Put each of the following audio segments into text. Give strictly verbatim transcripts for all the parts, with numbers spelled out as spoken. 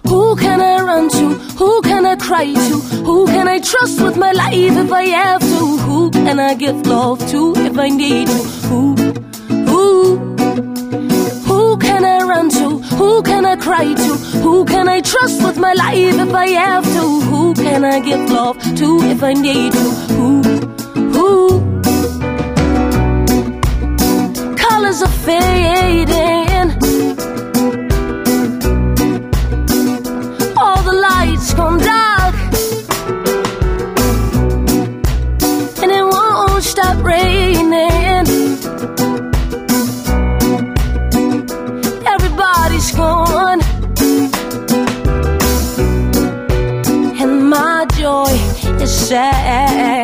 Who can I run to? Who can I cry to? Who can I trust with my life if I have to? Who can I give love to if I need to? Who, who, who can I run to? Who can I cry to? Who can I trust with my life if I have to? Who can I give love to if I need to? Who, who? Colors are fading, all the lights come dark, and it won't stop raining. Everybody's gone, and my joy is sad.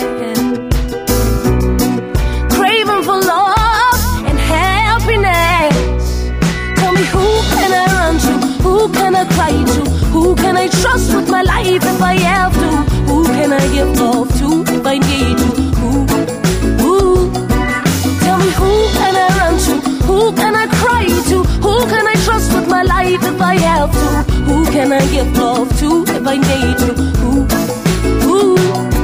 Craving for love and happiness. Tell me, who can I run to? Who can I cry to? Who can I trust with my life if I have to? Who can I give love to if I need to? Who, who? Tell me, who can I run to? Who can I cry to? Who can I trust with my life if I have to? Who can I give love to if I need to? Who, who?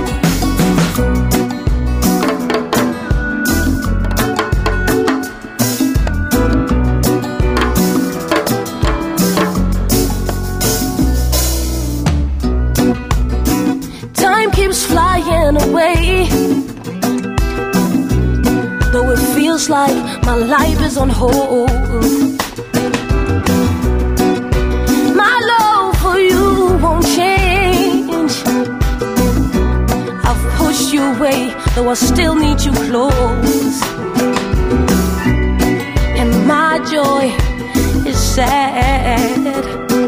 Time keeps flying away, though it feels like my life is on hold. My love for you won't change. I've pushed you away, though I still need you close. And my joy is sad.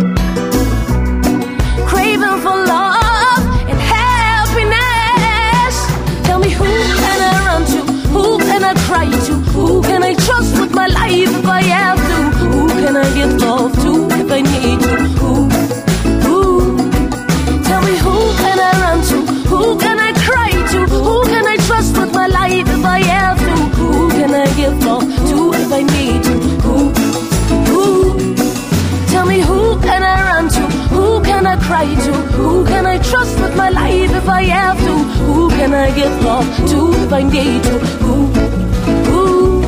Craving for love and happiness. Tell me, who can I run to? Who can I cry to? Who can I trust with my life if I have to? Who can I give love to if I need to? Who, who? Tell me, who can I run to? Who can I cry to? Who can I trust with my life if I have to? Who can I give love to if I need to? Who, who? Tell me, who can I run to? Who can I cry to? Who can I trust with my life if I have to? Who can I give love to if I need to? Who, who?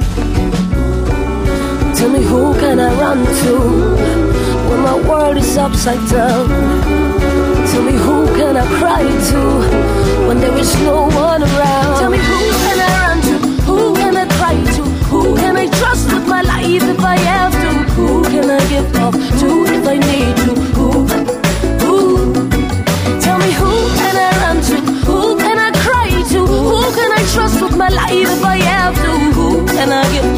Tell me, who can I run to when my world is upside down? Tell me, who can I cry to when there is no one around? Tell me, who can I run to? Who can I cry to? Who can I trust with my life if I have to? Who can I give love to if I need to? Who, who? Tell me, who can I run to? Who can I cry to? Who can I trust with my life if I have to? Who can I give